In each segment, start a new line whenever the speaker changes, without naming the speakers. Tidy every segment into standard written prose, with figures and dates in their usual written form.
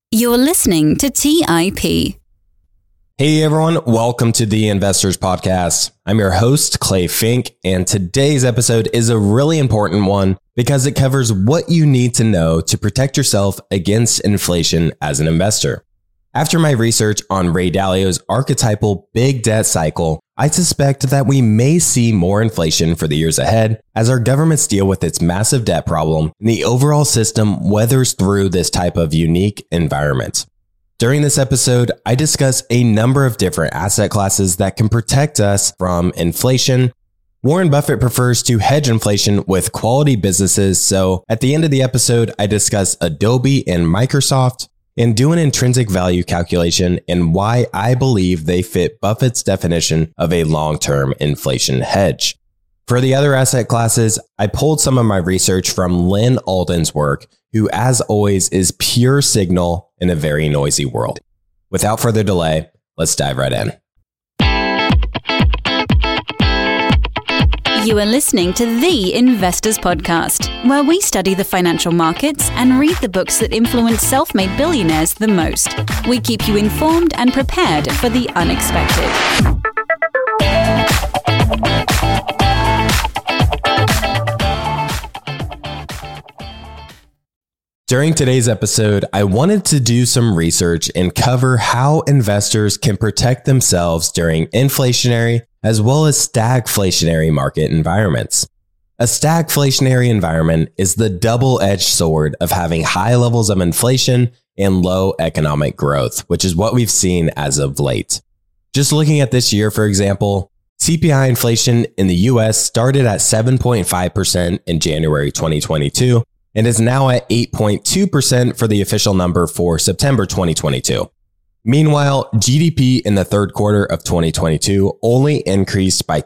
You're listening to TIP.
Hey everyone, welcome to the Investors Podcast. I'm your host, Clay Fink, and today's episode is a really important one because it covers what you need to know to protect yourself against inflation as an investor. After my research on Ray Dalio's archetypal big debt cycle, I suspect that we may see more inflation for the years ahead as our governments deal with its massive debt problem and the overall system weathers through this type of unique environment. During this episode, I discuss a number of different asset classes that can protect us from inflation. Warren Buffett prefers to hedge inflation with quality businesses, so at the end of the episode, I discuss Adobe and Microsoft and do an intrinsic value calculation and why I believe they fit Buffett's definition of a long-term inflation hedge. For the other asset classes, I pulled some of my research from Lyn Alden's work, who as always is pure signal in a very noisy world. Without further delay, let's dive right in.
You are listening to the Investors Podcast, where we study the financial markets and read the books that influence self-made billionaires the most. We keep you informed and prepared for the unexpected.
During today's episode, I wanted to do some research and cover how investors can protect themselves during inflationary as well as stagflationary market environments. A stagflationary environment is the double-edged sword of having high levels of inflation and low economic growth, which is what we've seen as of late. Just looking at this year, for example, CPI inflation in the US started at 7.5% in January 2022 and is now at 8.2% for the official number for September 2022. Meanwhile, GDP in the third quarter of 2022 only increased by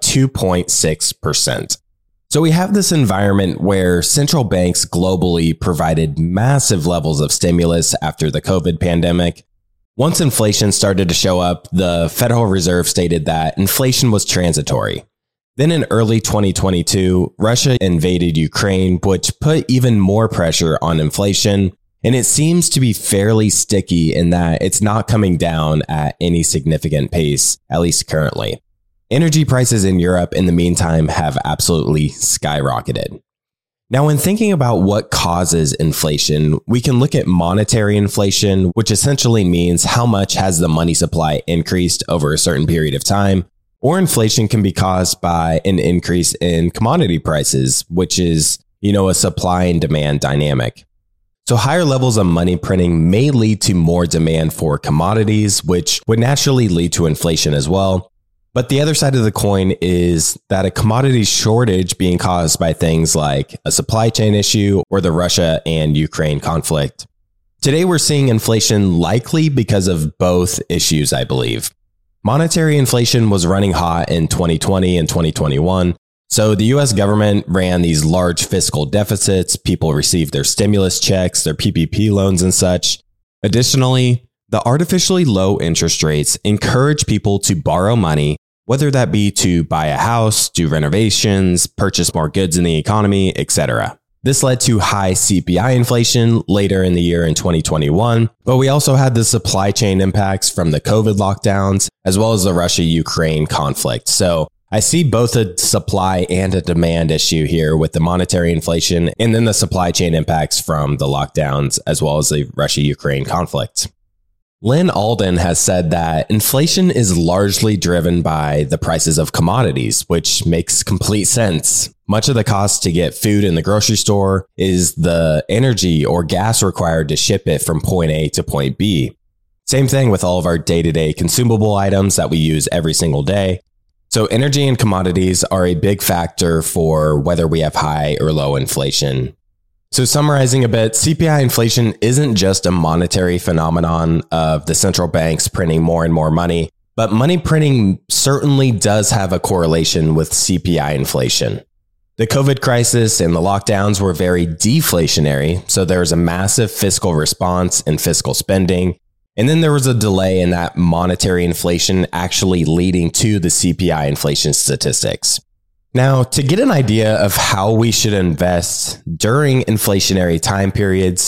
2.6%. So we have this environment where central banks globally provided massive levels of stimulus after the COVID pandemic. Once inflation started to show up, the Federal Reserve stated that inflation was transitory. Then in early 2022, Russia invaded Ukraine, which put even more pressure on inflation. And it seems to be fairly sticky in that it's not coming down at any significant pace, at least currently. Energy prices in Europe in the meantime have absolutely skyrocketed. Now, when thinking about what causes inflation, we can look at monetary inflation, which essentially means how much has the money supply increased over a certain period of time, or inflation can be caused by an increase in commodity prices, which is, a supply and demand dynamic. So higher levels of money printing may lead to more demand for commodities, which would naturally lead to inflation as well. But the other side of the coin is that a commodity shortage being caused by things like a supply chain issue or the Russia and Ukraine conflict. Today, we're seeing inflation likely because of both issues, I believe. Monetary inflation was running hot in 2020 and 2021. So the US government ran these large fiscal deficits, people received their stimulus checks, their PPP loans and such. Additionally, the artificially low interest rates encourage people to borrow money, whether that be to buy a house, do renovations, purchase more goods in the economy, etc. This led to high CPI inflation later in the year in 2021, but we also had the supply chain impacts from the COVID lockdowns, as well as the Russia-Ukraine conflict. So I see both a supply and a demand issue here with the monetary inflation and then the supply chain impacts from the lockdowns as well as the Russia-Ukraine conflict. Lyn Alden has said that inflation is largely driven by the prices of commodities, which makes complete sense. Much of the cost to get food in the grocery store is the energy or gas required to ship it from point A to point B. Same thing with all of our day-to-day consumable items that we use every single day. So energy and commodities are a big factor for whether we have high or low inflation. So summarizing a bit, CPI inflation isn't just a monetary phenomenon of the central banks printing more and more money, but money printing certainly does have a correlation with CPI inflation. The COVID crisis and the lockdowns were very deflationary, so there was a massive fiscal response and fiscal spending. And then there was a delay in that monetary inflation actually leading to the CPI inflation statistics. Now, to get an idea of how we should invest during inflationary time periods,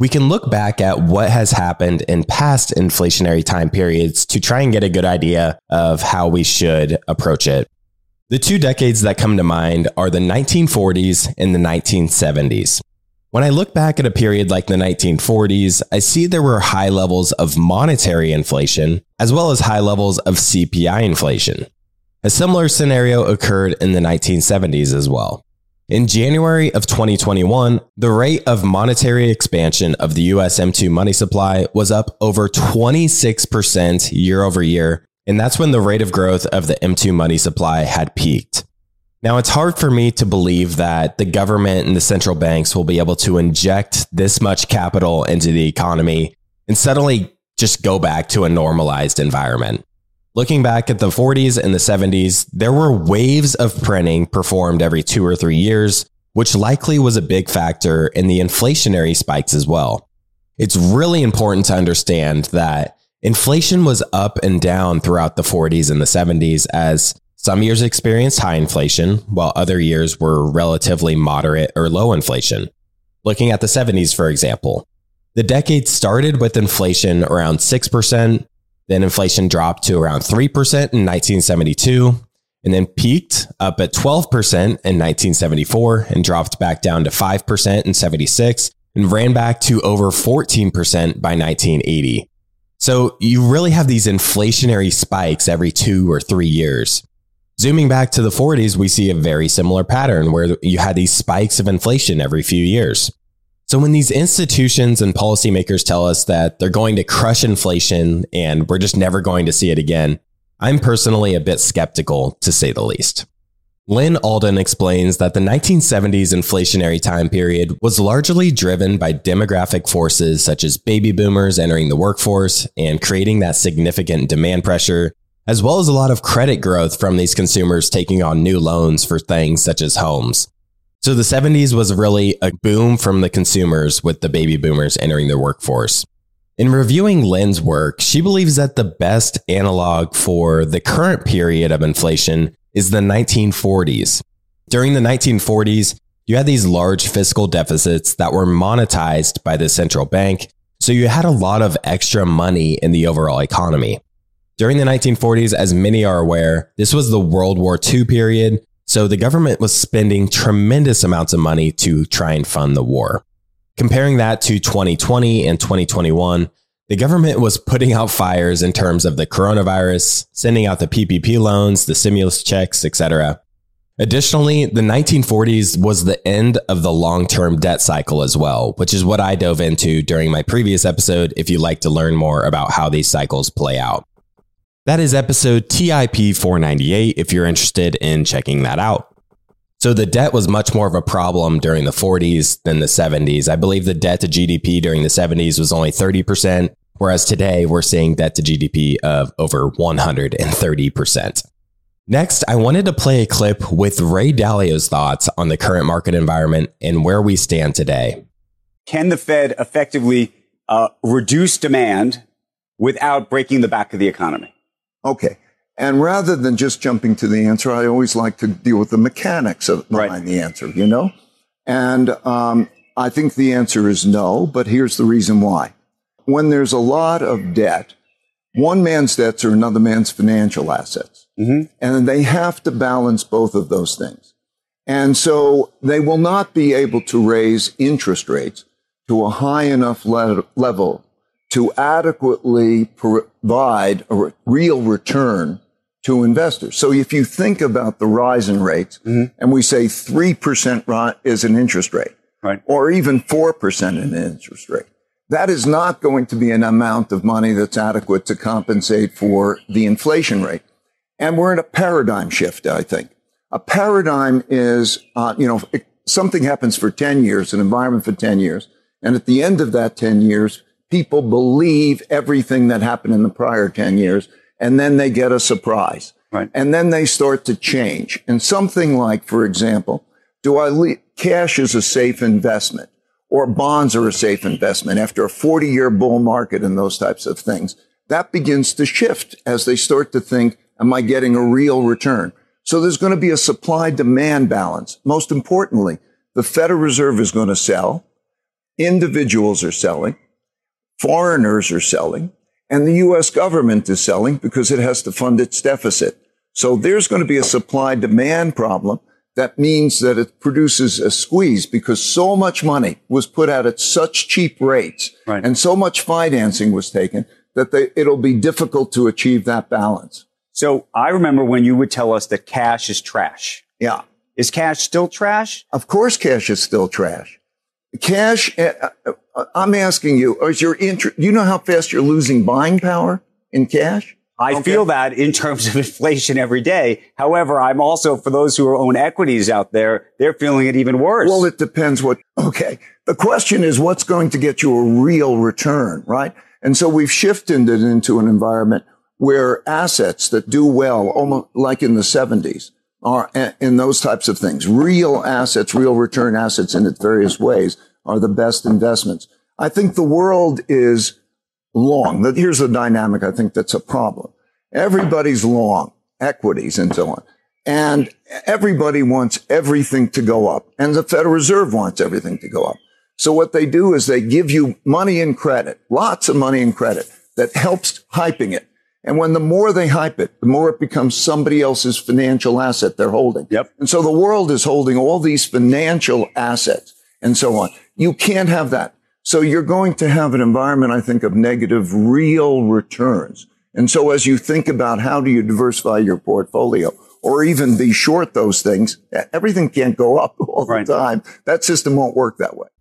We can look back at what has happened in past inflationary time periods to try and get a good idea of how we should approach it. The two decades that come to mind are the 1940s and the 1970s. When I look back at a period like the 1940s, I see there were high levels of monetary inflation, as well as high levels of CPI inflation. A similar scenario occurred in the 1970s as well. In January of 2021, the rate of monetary expansion of the US M2 money supply was up over 26% year over year, and that's when the rate of growth of the M2 money supply had peaked. Now, it's hard for me to believe that the government and the central banks will be able to inject this much capital into the economy and suddenly just go back to a normalized environment. Looking back at the 40s and the 70s, there were waves of printing performed every 2 or 3 years, which likely was a big factor in the inflationary spikes as well. It's really important to understand that inflation was up and down throughout the 40s and the 70s, as some years experienced high inflation, while other years were relatively moderate or low inflation. Looking at the 70s, for example, the decade started with inflation around 6%, then inflation dropped to around 3% in 1972, and then peaked up at 12% in 1974 and dropped back down to 5% in 76 and ran back to over 14% by 1980. So you really have these inflationary spikes every 2 or 3 years. Zooming back to the 40s, we see a very similar pattern where you had these spikes of inflation every few years. So when these institutions and policymakers tell us that they're going to crush inflation and we're just never going to see it again, I'm personally a bit skeptical, to say the least. Lynn Alden explains that the 1970s inflationary time period was largely driven by demographic forces such as baby boomers entering the workforce and creating that significant demand pressure, as well as a lot of credit growth from these consumers taking on new loans for things such as homes. So the 70s was really a boom from the consumers with the baby boomers entering the workforce. In reviewing Lynn's work, she believes that the best analog for the current period of inflation is the 1940s. During the 1940s, you had these large fiscal deficits that were monetized by the central bank, so you had a lot of extra money in the overall economy. During the 1940s, as many are aware, this was the World War II period, so the government was spending tremendous amounts of money to try and fund the war. Comparing that to 2020 and 2021, the government was putting out fires in terms of the coronavirus, sending out the PPP loans, the stimulus checks, etc. Additionally, the 1940s was the end of the long-term debt cycle as well, which is what I dove into during my previous episode if you'd like to learn more about how these cycles play out. That is episode TIP 498 if you're interested in checking that out. So the debt was much more of a problem during the 40s than the 70s. I believe the debt to GDP during the 70s was only 30%, whereas today we're seeing debt to GDP of over 130%. Next, I wanted to play a clip with Ray Dalio's thoughts on the current market environment and where we stand today.
Can the Fed effectively reduce demand without breaking the back of the economy?
Okay. And rather than just jumping to the answer, I always like to deal with the mechanics behind the answer, you know? And I think the answer is no, but here's the reason why. When there's a lot of debt, one man's debts are another man's financial assets. Mm-hmm. And they have to balance both of those things. And so they will not be able to raise interest rates to a high enough level to adequately provide a real return to investors. So if you think about the rise in rates, mm-hmm. and we say 3% is an interest rate, right, or even 4% in an interest rate, that is not going to be an amount of money that's adequate to compensate for the inflation rate. And we're in a paradigm shift, I think. A paradigm is, something happens for 10 years, an environment for 10 years. And at the end of that 10 years, people believe everything that happened in the prior 10 years, and then they get a surprise. Right. And then they start to change. And something like, for example, cash is a safe investment, or bonds are a safe investment after a 40-year bull market and those types of things. That begins to shift as they start to think, am I getting a real return? So there's going to be a supply-demand balance. Most importantly, the Federal Reserve is going to sell. individuals are selling, foreigners are selling, and the U.S. government is selling because it has to fund its deficit. So there's going to be a supply-demand problem. That means that it produces a squeeze because so much money was put out at such cheap rates and so much financing was taken that it'll be difficult to achieve that balance.
So I remember when you would tell us that cash is trash.
Yeah.
Is cash still trash?
Of course, cash is still trash. Cash, I'm asking you, you know how fast you're losing buying power in cash?
I feel that in terms of inflation every day. However, I'm also, for those who own equities out there, they're feeling it even worse.
Well, it depends the question is what's going to get you a real return, right? And so we've shifted it into an environment where assets that do well, almost like in the 70s, are in those types of things. Real assets, real return assets in its various ways are the best investments. I think the world is long. Here's the dynamic. I think that's a problem. Everybody's long equities and so on. And everybody wants everything to go up. And the Federal Reserve wants everything to go up. So what they do is they give you money and credit, lots of money and credit that helps hyping it. And when the more they hype it, the more it becomes somebody else's financial asset they're holding.
Yep.
And so the world is holding all these financial assets and so on. You can't have that. So you're going to have an environment, I think, of negative real returns. And so as you think about how do you diversify your portfolio or even be short those things, everything can't go up all the time. That system won't work that way.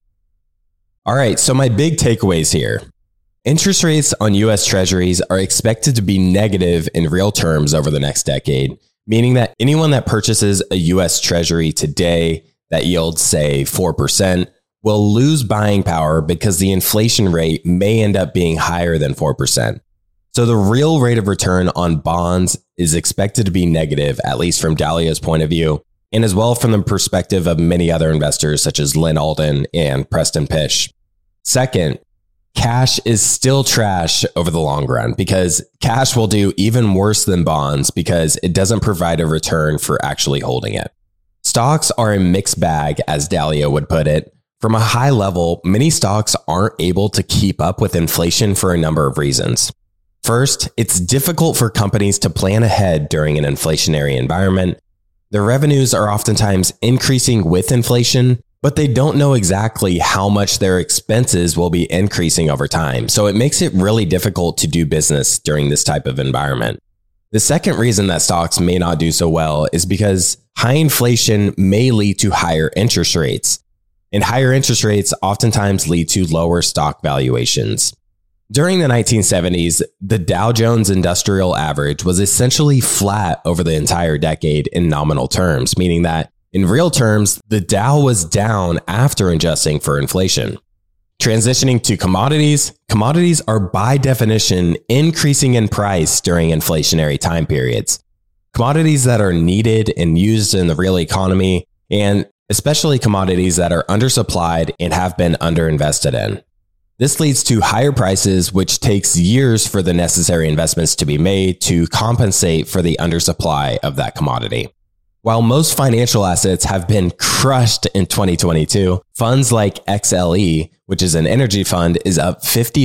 All right. So my big takeaways here. Interest rates on U.S. Treasuries are expected to be negative in real terms over the next decade, meaning that anyone that purchases a U.S. Treasury today that yields, say, 4%, will lose buying power because the inflation rate may end up being higher than 4%. So the real rate of return on bonds is expected to be negative, at least from Dahlia's point of view, and as well from the perspective of many other investors such as Lynn Alden and Preston Pysh. Second, cash is still trash over the long run because cash will do even worse than bonds because it doesn't provide a return for actually holding it. Stocks are a mixed bag, as Dahlia would put it. From a high level, many stocks aren't able to keep up with inflation for a number of reasons. First, it's difficult for companies to plan ahead during an inflationary environment. Their revenues are oftentimes increasing with inflation, but they don't know exactly how much their expenses will be increasing over time. So it makes it really difficult to do business during this type of environment. The second reason that stocks may not do so well is because high inflation may lead to higher interest rates. And higher interest rates oftentimes lead to lower stock valuations. During the 1970s, the Dow Jones Industrial Average was essentially flat over the entire decade in nominal terms, meaning that in real terms, the Dow was down after adjusting for inflation. Transitioning to commodities, commodities are by definition increasing in price during inflationary time periods. Commodities that are needed and used in the real economy, and especially commodities that are undersupplied and have been underinvested in. This leads to higher prices, which takes years for the necessary investments to be made to compensate for the undersupply of that commodity. While most financial assets have been crushed in 2022, funds like XLE, which is an energy fund, is up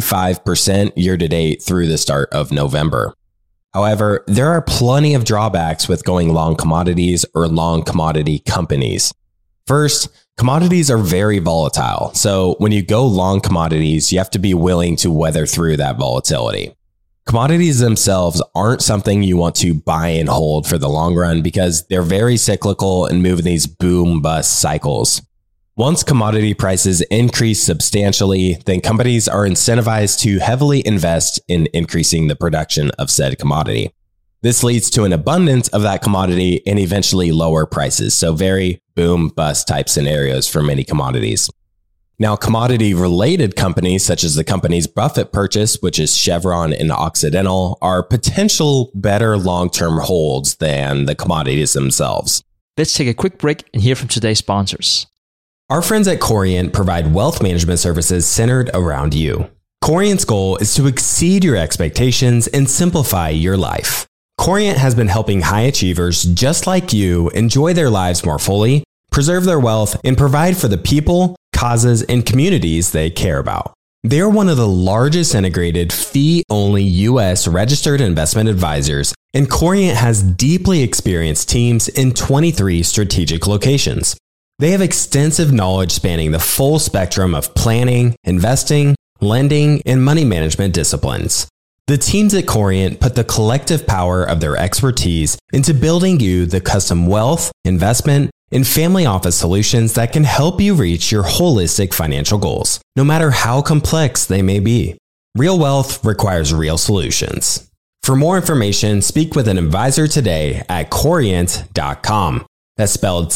55% year to date through the start of November. However, there are plenty of drawbacks with going long commodities or long commodity companies. First, commodities are very volatile. So when you go long commodities, you have to be willing to weather through that volatility. Commodities themselves aren't something you want to buy and hold for the long run because they're very cyclical and move in these boom bust cycles. Once commodity prices increase substantially, then companies are incentivized to heavily invest in increasing the production of said commodity. This leads to an abundance of that commodity and eventually lower prices. So very boom bust type scenarios for many commodities. Now, commodity related companies such as the companies Buffett purchased, which is Chevron and Occidental, are potential better long-term holds than the commodities themselves.
Let's take a quick break and hear from today's sponsors.
Our friends at Corient provide wealth management services centered around you. Corient's goal is to exceed your expectations and simplify your life. Corient has been helping high achievers just like you enjoy their lives more fully, preserve their wealth, and provide for the people, causes, and communities they care about. They're one of the largest integrated fee-only U.S. registered investment advisors, and Corient has deeply experienced teams in 23 strategic locations. They have extensive knowledge spanning the full spectrum of planning, investing, lending, and money management disciplines. The teams at Corient put the collective power of their expertise into building you the custom wealth, investment, and family office solutions that can help you reach your holistic financial goals, no matter how complex they may be. Real wealth requires real solutions. For more information, speak with an advisor today at Corient.com. That's spelled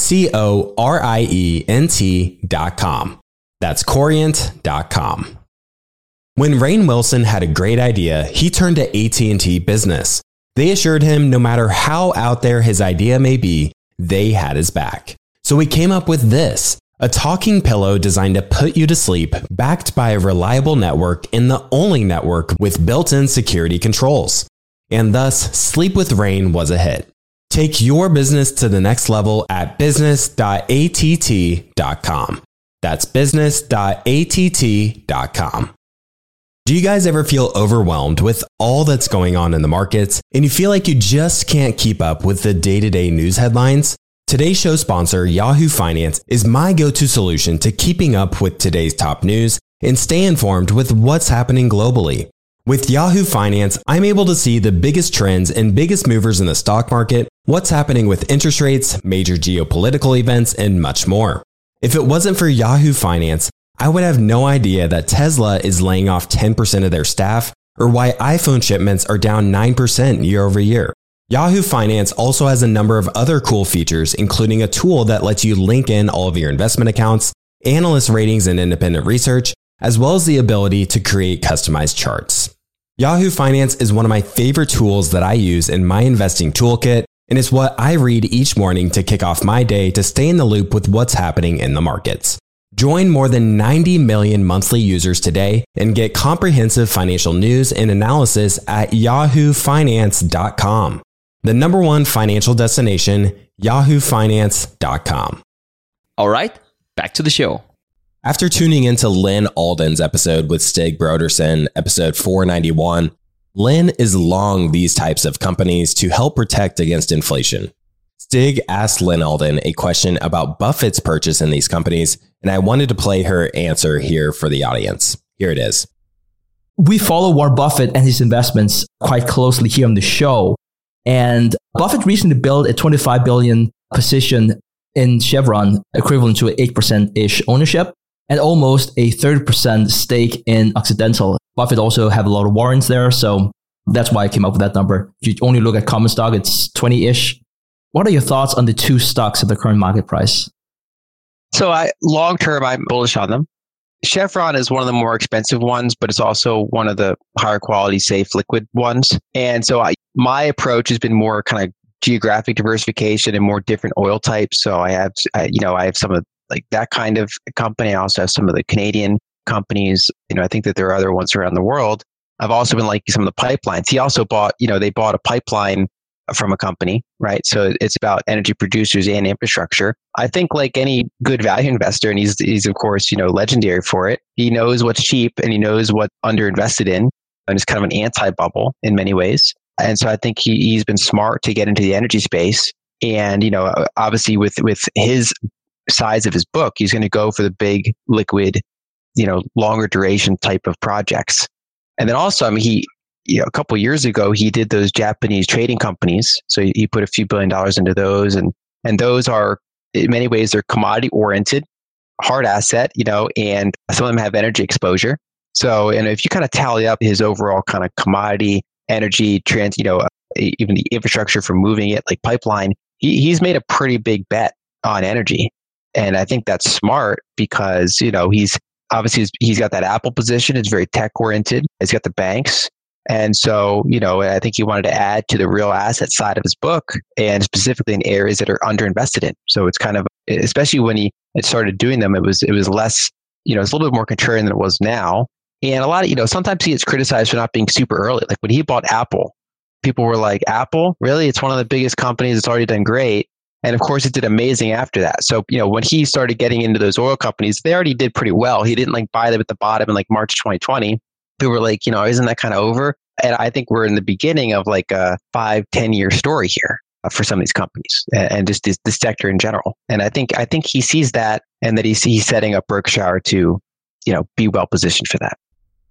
Corient.com. That's Corient.com. When Rainn Wilson had a great idea, he turned to AT&T Business. They assured him no matter how out there his idea may be, they had his back. So we came up with this, a talking pillow designed to put you to sleep, backed by a reliable network and the only network with built-in security controls. And thus, Sleep with Rainn was a hit. Take your business to the next level at business.att.com. That's business.att.com. Do you guys ever feel overwhelmed with all that's going on in the markets and you feel like you just can't keep up with the day-to-day news headlines? Today's show sponsor, Yahoo Finance, is my go-to solution to keeping up with today's top news and stay informed with what's happening globally. With Yahoo Finance, I'm able to see the biggest trends and biggest movers in the stock market, what's happening with interest rates, major geopolitical events, and much more. If it wasn't for Yahoo Finance, I would have no idea that Tesla is laying off 10% of their staff or why iPhone shipments are down 9% year over year. Yahoo Finance also has a number of other cool features, including a tool that lets you link in all of your investment accounts, analyst ratings and independent research, as well as the ability to create customized charts. Yahoo Finance is one of my favorite tools that I use in my investing toolkit, and it's what I read each morning to kick off my day to stay in the loop with what's happening in the markets. Join more than 90 million monthly users today and get comprehensive financial news and analysis at yahoofinance.com. The number one financial destination, yahoofinance.com.
All right, back to the show.
After tuning into Lyn Alden's episode with Stig Brodersen, episode 491, Lyn is long these types of companies to help protect against inflation. Stig asked Lyn Alden a question about Buffett's purchase in these companies, and I wanted to play her answer here for the audience. Here it is.
We follow Warren Buffett and his investments quite closely here on the show. And Buffett recently built a $25 billion position in Chevron, equivalent to an 8%-ish ownership, and almost a 30% stake in Occidental. Buffett also have a lot of warrants there, so that's why I came up with that number. If you only look at common stock, it's 20-ish. What are your thoughts on the two stocks at the current market price?
So long term, I'm bullish on them. Chevron is one of the more expensive ones, but it's also one of the higher quality, safe, liquid ones. And so my approach has been more kind of geographic diversification and more different oil types. So I have some of like that kind of company. I also have some of the Canadian companies. I think that there are other ones around the world. I've also been liking some of the pipelines. He also bought, they bought a pipeline from a company, right? So it's about energy producers and infrastructure. I think like any good value investor, and he's of course, legendary for it. He knows what's cheap and he knows what underinvested in, and it's kind of an anti-bubble in many ways. And so I think he's been smart to get into the energy space. And, obviously with his size of his book, he's going to go for the big liquid, longer duration type of projects. And then also, a couple of years ago, he did those Japanese trading companies. So he put a few $1 billion into those. And those are, in many ways, they're commodity oriented, hard asset, and some of them have energy exposure. So, and if you kind of tally up his overall kind of commodity, energy, even the infrastructure for moving it, like pipeline, he's made a pretty big bet on energy. And I think that's smart because, he's got that Apple position. It's very tech oriented. He's got the banks. And so, I think he wanted to add to the real asset side of his book, and specifically in areas that are underinvested in. So it's kind of, especially when he started doing them, it was less, it's a little bit more contrarian than it was now. And a lot of, sometimes he gets criticized for not being super early. Like when he bought Apple, people were like, Apple? Really? It's one of the biggest companies. It's already done great. And of course, it did amazing after that. So, when he started getting into those oil companies, they already did pretty well. He didn't buy them at the bottom in March 2020. People were like, isn't that kind of over? And I think we're in the beginning of a 5-10 year story here for some of these companies and just this sector in general. And I think he sees that, and that he's setting up Berkshire to, be well positioned for that.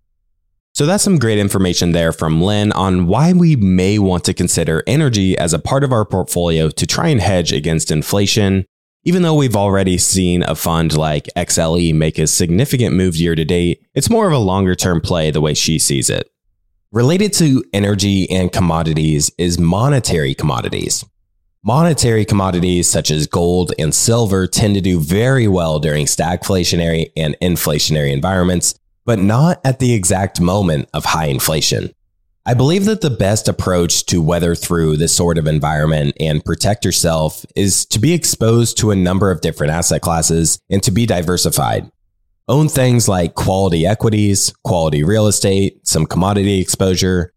So that's some great information there from Lynn on why we may want to consider energy as a part of our portfolio to try and hedge against inflation. Even though we've already seen a fund like XLE make a significant move year to date, it's more of a longer term play the way she sees it. Related to energy and commodities is monetary commodities. Monetary commodities such as gold and silver tend to do very well during stagflationary and inflationary environments, but not at the exact moment of high inflation. I believe that the best approach to weather through this sort of environment and protect yourself is to be exposed to a number of different asset classes and to be diversified. Own things like quality equities, quality real estate, some commodity exposure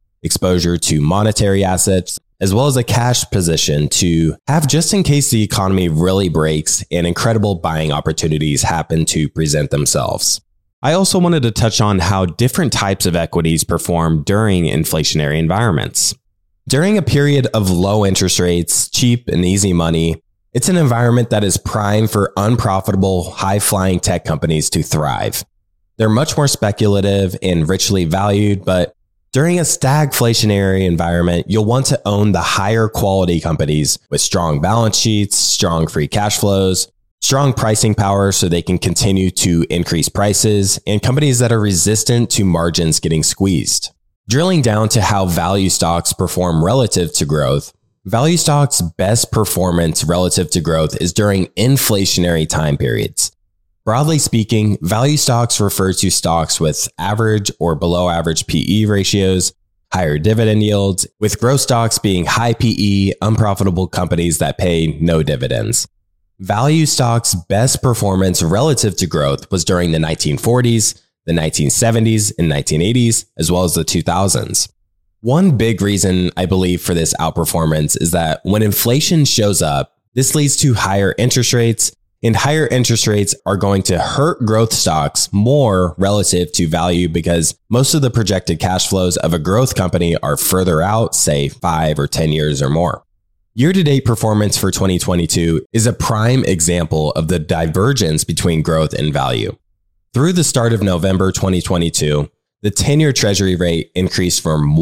to monetary assets, as well as a cash position to have just in case the economy really breaks and incredible buying opportunities happen to present themselves. I also wanted to touch on how different types of equities perform during inflationary environments. During a period of low interest rates, cheap and easy money, it's an environment that is prime for unprofitable, high-flying tech companies to thrive. They're much more speculative and richly valued, but during a stagflationary environment, you'll want to own the higher quality companies with strong balance sheets, strong free cash flows, strong pricing power so they can continue to increase prices, and companies that are resistant to margins getting squeezed. Drilling down to how value stocks perform relative to growth, value stocks' best performance relative to growth is during inflationary time periods. Broadly speaking, value stocks refer to stocks with average or below average PE ratios, higher dividend yields, with growth stocks being high PE, unprofitable companies that pay no dividends. Value stocks' best performance relative to growth was during the 1940s, the 1970s, and 1980s, as well as the 2000s. One big reason I believe for this outperformance is that when inflation shows up, this leads to higher interest rates, and higher interest rates are going to hurt growth stocks more relative to value because most of the projected cash flows of a growth company are further out, say 5 or 10 years or more. Year-to-date performance for 2022 is a prime example of the divergence between growth and value. Through the start of November 2022, the 10-year Treasury rate increased from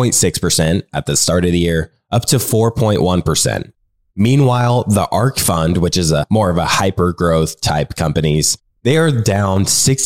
1.6% at the start of the year up to 4.1%. Meanwhile, the ARK Fund, which is more of a hyper-growth type companies, they are down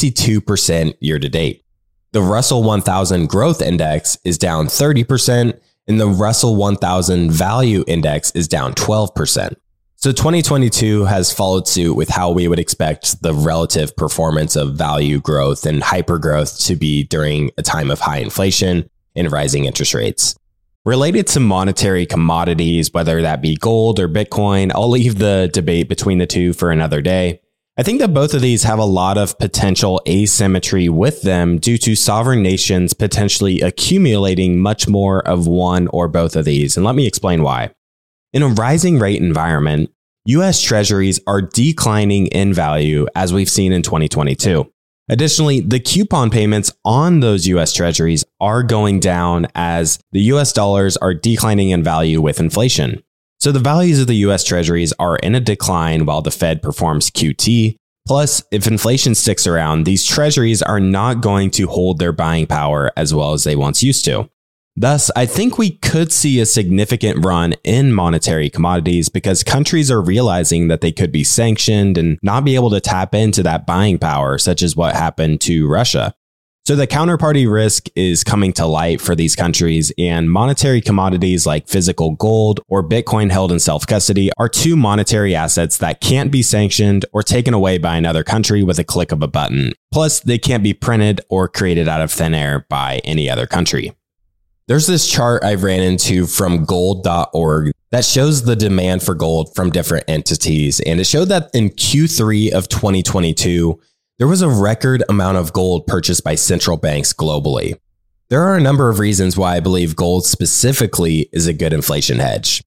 62% year-to-date. The Russell 1000 Growth Index is down 30%, and the Russell 1000 Value Index is down 12%. So 2022 has followed suit with how we would expect the relative performance of value growth and hypergrowth to be during a time of high inflation and rising interest rates. Related to monetary commodities, whether that be gold or Bitcoin, I'll leave the debate between the two for another day. I think that both of these have a lot of potential asymmetry with them due to sovereign nations potentially accumulating much more of one or both of these. And let me explain why. In a rising rate environment, U.S. Treasuries are declining in value as we've seen in 2022. Additionally, the coupon payments on those U.S. Treasuries are going down as the U.S. dollars are declining in value with inflation. So the values of the U.S. Treasuries are in a decline while the Fed performs QT. Plus, if inflation sticks around, these Treasuries are not going to hold their buying power as well as they once used to. Thus, I think we could see a significant run in monetary commodities because countries are realizing that they could be sanctioned and not be able to tap into that buying power, such as what happened to Russia. So the counterparty risk is coming to light for these countries, and monetary commodities like physical gold or Bitcoin held in self-custody are two monetary assets that can't be sanctioned or taken away by another country with a click of a button. Plus, they can't be printed or created out of thin air by any other country. There's this chart I ran into from gold.org that shows the demand for gold from different entities, and it showed that in Q3 of 2022, there was a record amount of gold purchased by central banks globally. There are a number of reasons why I believe gold specifically is a good inflation hedge.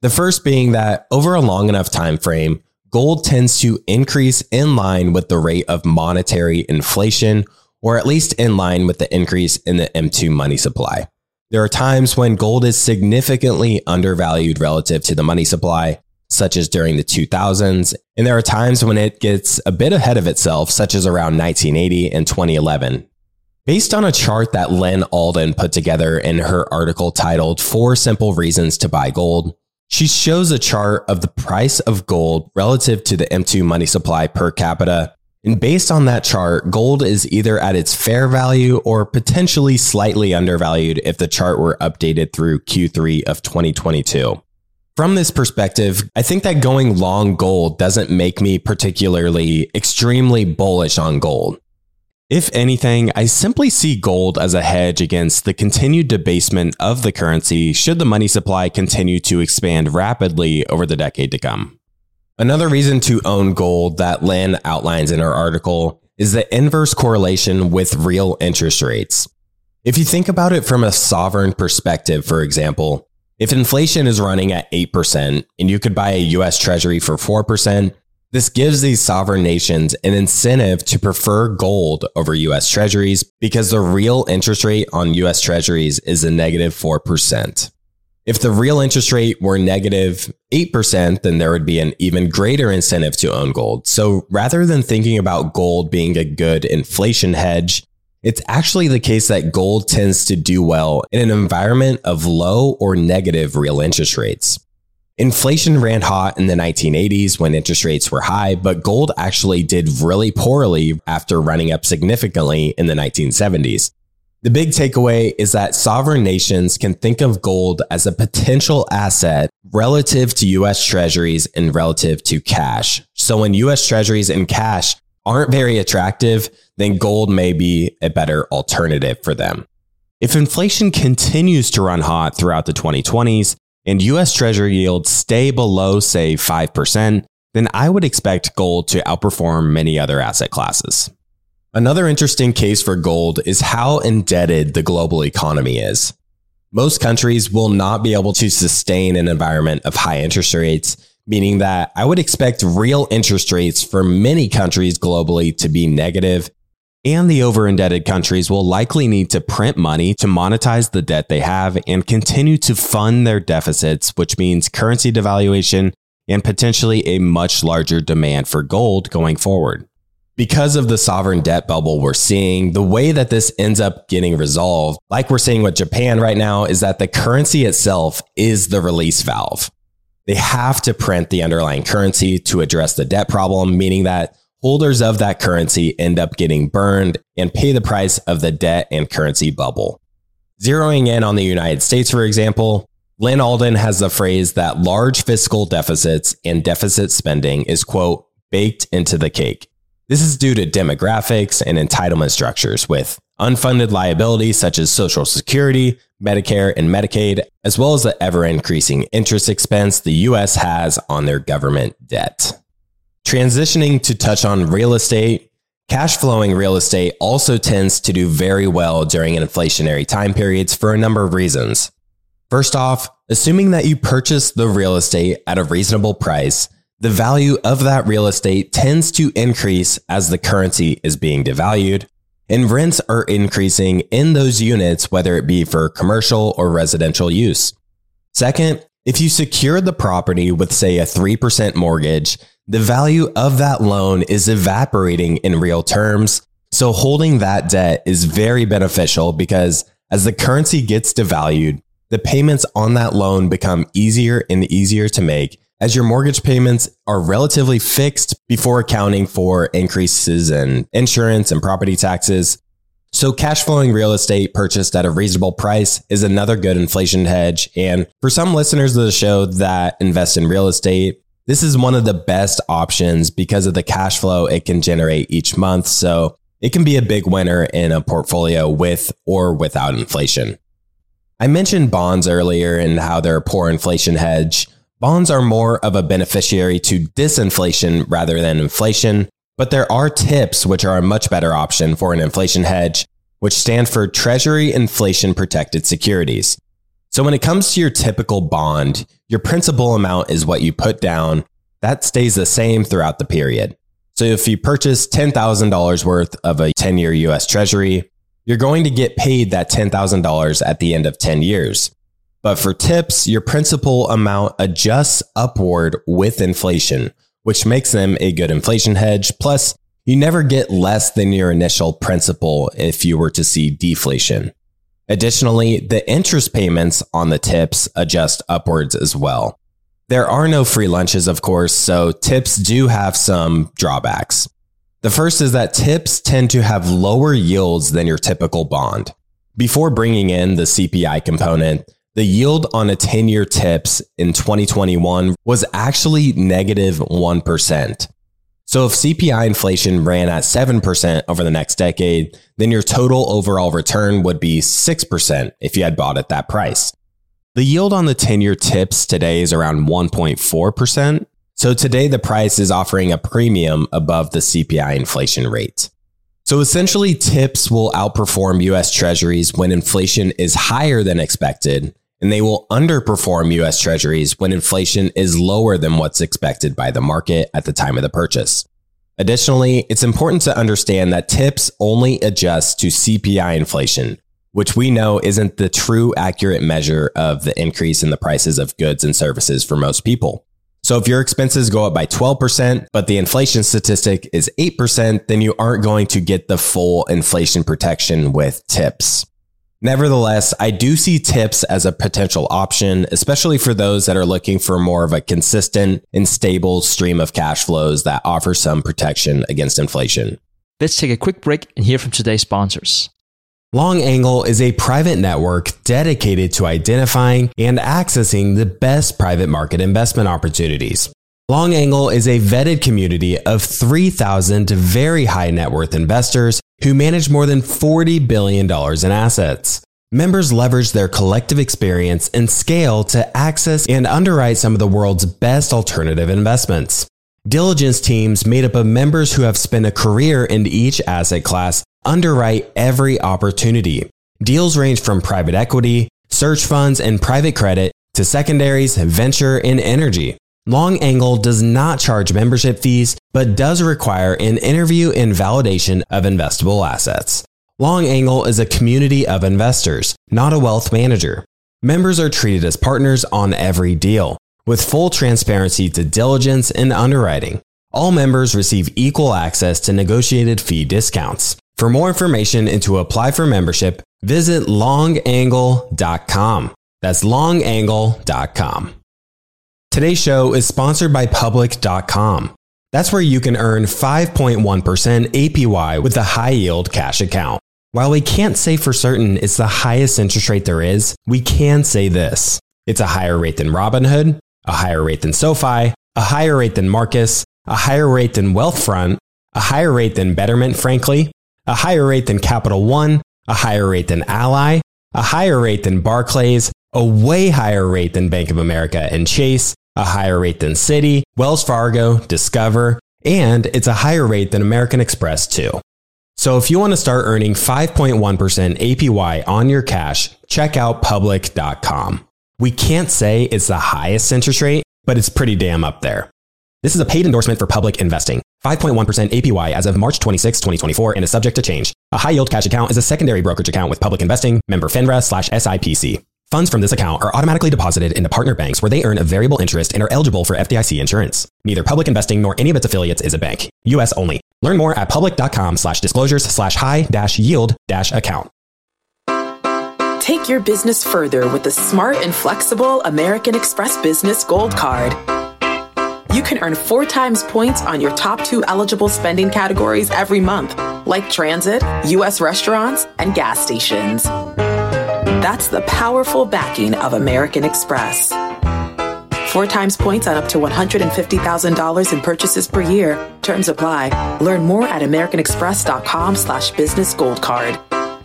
The first being that over a long enough time frame, gold tends to increase in line with the rate of monetary inflation, or at least in line with the increase in the M2 money supply. There are times when gold is significantly undervalued relative to the money supply, such as during the 2000s, and there are times when it gets a bit ahead of itself, such as around 1980 and 2011. Based on a chart that Lyn Alden put together in her article titled 4 Simple Reasons to Buy Gold, she shows a chart of the price of gold relative to the M2 money supply per capita. And based on that chart, gold is either at its fair value or potentially slightly undervalued if the chart were updated through Q3 of 2022. From this perspective, I think that going long gold doesn't make me particularly extremely bullish on gold. If anything, I simply see gold as a hedge against the continued debasement of the currency should the money supply continue to expand rapidly over the decade to come. Another reason to own gold that Lyn outlines in her article is the inverse correlation with real interest rates. If you think about it from a sovereign perspective, for example, if inflation is running at 8% and you could buy a US Treasury for 4%, this gives these sovereign nations an incentive to prefer gold over US Treasuries because the real interest rate on US Treasuries is a negative 4%. If the real interest rate were negative 8%, then there would be an even greater incentive to own gold. So rather than thinking about gold being a good inflation hedge, it's actually the case that gold tends to do well in an environment of low or negative real interest rates. Inflation ran hot in the 1980s when interest rates were high, but gold actually did really poorly after running up significantly in the 1970s. The big takeaway is that sovereign nations can think of gold as a potential asset relative to US Treasuries and relative to cash. So when US Treasuries and cash aren't very attractive, then gold may be a better alternative for them. If inflation continues to run hot throughout the 2020s, and US Treasury yields stay below, say, 5%, then I would expect gold to outperform many other asset classes. Another interesting case for gold is how indebted the global economy is. Most countries will not be able to sustain an environment of high interest rates, meaning that I would expect real interest rates for many countries globally to be negative, and the over-indebted countries will likely need to print money to monetize the debt they have and continue to fund their deficits, which means currency devaluation and potentially a much larger demand for gold going forward. Because of the sovereign debt bubble we're seeing, the way that this ends up getting resolved, like we're seeing with Japan right now, is that the currency itself is the release valve. They have to print the underlying currency to address the debt problem, meaning that holders of that currency end up getting burned and pay the price of the debt and currency bubble. Zeroing in on the United States, for example, Lyn Alden has the phrase that large fiscal deficits and deficit spending is, quote, baked into the cake. This is due to demographics and entitlement structures with unfunded liabilities such as Social Security, Medicare, and Medicaid, as well as the ever-increasing interest expense the U.S. has on their government debt. Transitioning to touch on real estate, cash flowing real estate also tends to do very well during inflationary time periods for a number of reasons. First off, assuming that you purchase the real estate at a reasonable price, the value of that real estate tends to increase as the currency is being devalued, and rents are increasing in those units, whether it be for commercial or residential use. Second, if you secure the property with, say, a 3% mortgage, the value of that loan is evaporating in real terms. So holding that debt is very beneficial because as the currency gets devalued, the payments on that loan become easier and easier to make as your mortgage payments are relatively fixed before accounting for increases in insurance and property taxes. So cash flowing real estate purchased at a reasonable price is another good inflation hedge. And for some listeners of the show that invest in real estate, this is one of the best options because of the cash flow it can generate each month. So it can be a big winner in a portfolio with or without inflation. I mentioned bonds earlier and how they're a poor inflation hedge. Bonds are more of a beneficiary to disinflation rather than inflation, but there are TIPS, which are a much better option for an inflation hedge, which stand for Treasury Inflation Protected Securities. So when it comes to your typical bond, your principal amount is what you put down. That stays the same throughout the period. So if you purchase $10,000 worth of a 10-year US Treasury, you're going to get paid that $10,000 at the end of 10 years. But for TIPS, your principal amount adjusts upward with inflation, which makes them a good inflation hedge. Plus, you never get less than your initial principal if you were to see deflation. Additionally, the interest payments on the TIPS adjust upwards as well. There are no free lunches, of course, so TIPS do have some drawbacks. The first is that TIPS tend to have lower yields than your typical bond. Before bringing in the CPI component, the yield on a 10-year TIPS in 2021 was actually negative 1%. So if CPI inflation ran at 7% over the next decade, then your total overall return would be 6% if you had bought at that price. The yield on the 10-year TIPS today is around 1.4%. So today the price is offering a premium above the CPI inflation rate. So essentially TIPS will outperform US Treasuries when inflation is higher than expected, and they will underperform US Treasuries when inflation is lower than what's expected by the market at the time of the purchase. Additionally, it's important to understand that TIPS only adjusts to CPI inflation, which we know isn't the true accurate measure of the increase in the prices of goods and services for most people. So if your expenses go up by 12%, but the inflation statistic is 8%, then you aren't going to get the full inflation protection with TIPS. Nevertheless, I do see TIPS as a potential option, especially for those that are looking for more of a consistent and stable stream of cash flows that offer some protection against inflation.
Let's take a quick break and hear from today's sponsors.
LongAngle is a private network dedicated to identifying and accessing the best private market investment opportunities. LongAngle is a vetted community of 3,000 very high net worth investors who manage more than $40 billion in assets. Members leverage their collective experience and scale to access and underwrite some of the world's best alternative investments. Diligence teams made up of members who have spent a career in each asset class underwrite every opportunity. Deals range from private equity, search funds, and private credit to secondaries, venture, and energy. LongAngle does not charge membership fees, but does require an interview and validation of investable assets. LongAngle is a community of investors, not a wealth manager. Members are treated as partners on every deal, with full transparency to diligence and underwriting. All members receive equal access to negotiated fee discounts. For more information and to apply for membership, visit longangle.com. That's longangle.com. Today's show is sponsored by Public.com. That's where you can earn 5.1% APY with a high-yield cash account. While we can't say for certain it's the highest interest rate there is, we can say this. It's a higher rate than Robinhood, a higher rate than SoFi, a higher rate than Marcus, a higher rate than Wealthfront, a higher rate than Betterment, frankly, a higher rate than Capital One, a higher rate than Ally, a higher rate than Barclays, a way higher rate than Bank of America and Chase, a higher rate than Citi, Wells Fargo, Discover, and it's a higher rate than American Express too. So if you want to start earning 5.1% APY on your cash, check out Public.com. We can't say it's the highest interest rate, but it's pretty damn up there. This is a paid endorsement for Public Investing. 5.1% APY as of March 26, 2024 and is subject to change. A high-yield cash account is a secondary brokerage account with Public Investing, member FINRA/SIPC. Funds from this account are automatically deposited into partner banks where they earn a variable interest and are eligible for FDIC insurance. Neither Public Investing nor any of its affiliates is a bank. U.S. only. Learn more at public.com/disclosures/high-yield-account.
Take your business further with the smart and flexible American Express Business Gold Card. You can earn 4 times points on your top 2 eligible spending categories every month, like transit, U.S. restaurants, and gas stations. That's the powerful backing of American Express. 4 times points on up to $150,000 in purchases per year. Terms apply. Learn more at americanexpress.com/businessgoldcard.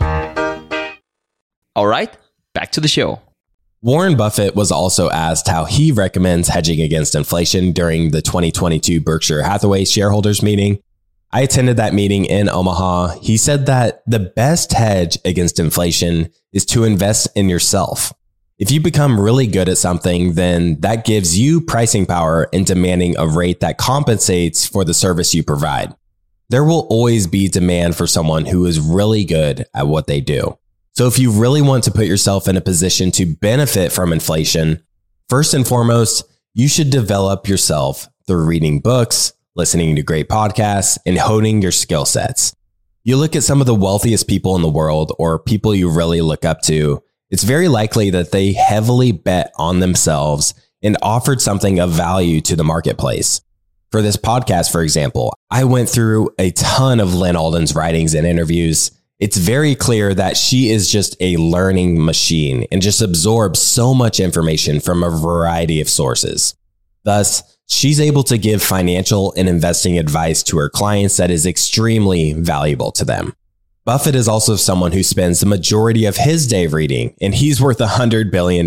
All right, back to the show.
Warren Buffett was also asked how he recommends hedging against inflation during the 2022 Berkshire Hathaway shareholders meeting. I attended that meeting in Omaha. He said that the best hedge against inflation is to invest in yourself. If you become really good at something, then that gives you pricing power in demanding a rate that compensates for the service you provide. There will always be demand for someone who is really good at what they do. So if you really want to put yourself in a position to benefit from inflation, first and foremost, you should develop yourself through reading books, listening to great podcasts, and honing your skill sets. You look at some of the wealthiest people in the world or people you really look up to, it's very likely that they heavily bet on themselves and offered something of value to the marketplace. For this podcast, for example, I went through a ton of Lyn Alden's writings and interviews. It's very clear that she is just a learning machine and just absorbs so much information from a variety of sources. Thus, she's able to give financial and investing advice to her clients that is extremely valuable to them. Buffett is also someone who spends the majority of his day reading, and he's worth $100 billion.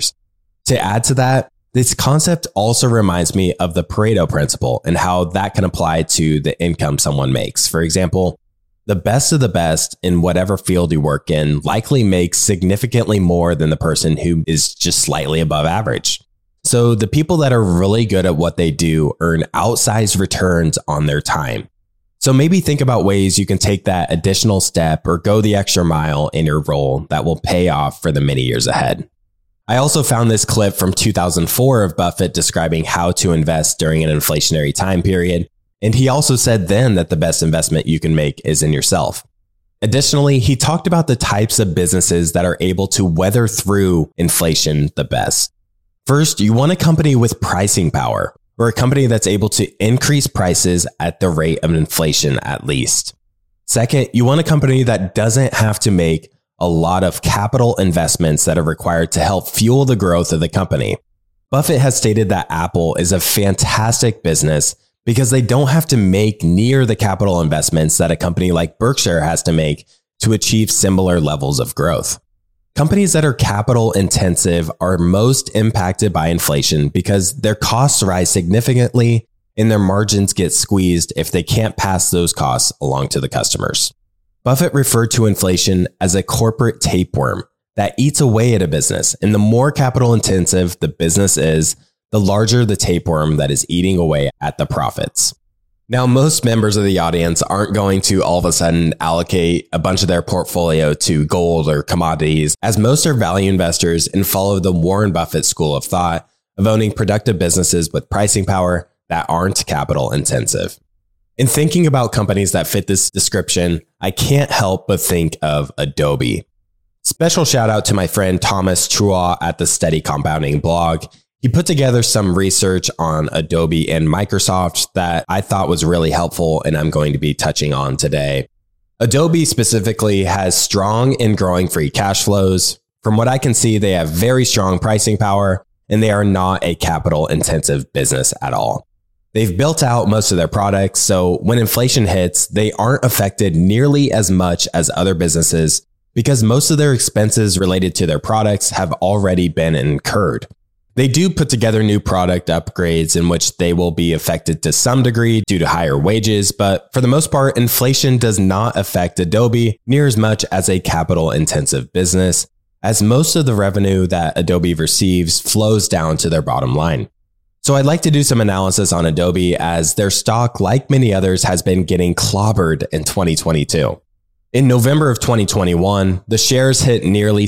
To add to that, this concept also reminds me of the Pareto principle and how that can apply to the income someone makes. For example, the best of the best in whatever field you work in likely makes significantly more than the person who is just slightly above average. So the people that are really good at what they do earn outsized returns on their time. So maybe think about ways you can take that additional step or go the extra mile in your role that will pay off for the many years ahead. I also found this clip from 2004 of Buffett describing how to invest during an inflationary time period. And he also said then that the best investment you can make is in yourself. Additionally, he talked about the types of businesses that are able to weather through inflation the best. First, you want a company with pricing power, or a company that's able to increase prices at the rate of inflation at least. Second, you want a company that doesn't have to make a lot of capital investments that are required to help fuel the growth of the company. Buffett has stated that Apple is a fantastic business because they don't have to make near the capital investments that a company like Berkshire has to make to achieve similar levels of growth. Companies that are capital intensive are most impacted by inflation because their costs rise significantly and their margins get squeezed if they can't pass those costs along to the customers. Buffett referred to inflation as a corporate tapeworm that eats away at a business, and the more capital intensive the business is, the larger the tapeworm that is eating away at the profits. Now, most members of the audience aren't going to all of a sudden allocate a bunch of their portfolio to gold or commodities, as most are value investors and follow the Warren Buffett school of thought of owning productive businesses with pricing power that aren't capital intensive. In thinking about companies that fit this description, I can't help but think of Adobe. Special shout out to my friend Thomas Chua at the Steady Compounding blog. He put together some research on Adobe and Microsoft that I thought was really helpful, and I'm going to be touching on today. Adobe specifically has strong and growing free cash flows. From what I can see, they have very strong pricing power, and they are not a capital intensive business at all. They've built out most of their products, so when inflation hits, they aren't affected nearly as much as other businesses because most of their expenses related to their products have already been incurred. They do put together new product upgrades in which they will be affected to some degree due to higher wages, but for the most part, inflation does not affect Adobe near as much as a capital-intensive business, as most of the revenue that Adobe receives flows down to their bottom line. So I'd like to do some analysis on Adobe as their stock, like many others, has been getting clobbered in 2022. In November of 2021, the shares hit nearly